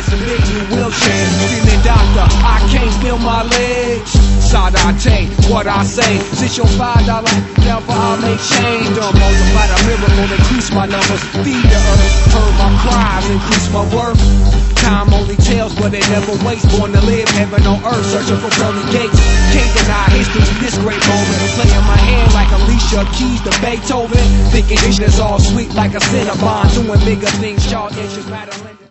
some big new wheelchairs. Screaming, doctor, I can't feel my legs. Sadate, what I say, sit your $5 down for I make change. Done multiplied a miracle, increase my numbers, feed the earth, heard my cries, increase my worth. Time only tells, but it never waits. Born to live, heaven on earth, searching for pearly gates. Can't deny history, this great moment. Playing my hand like Alicia Keys to Beethoven. Thinking this is all sweet like a Cinnabon. Doing bigger things, y'all inches battling.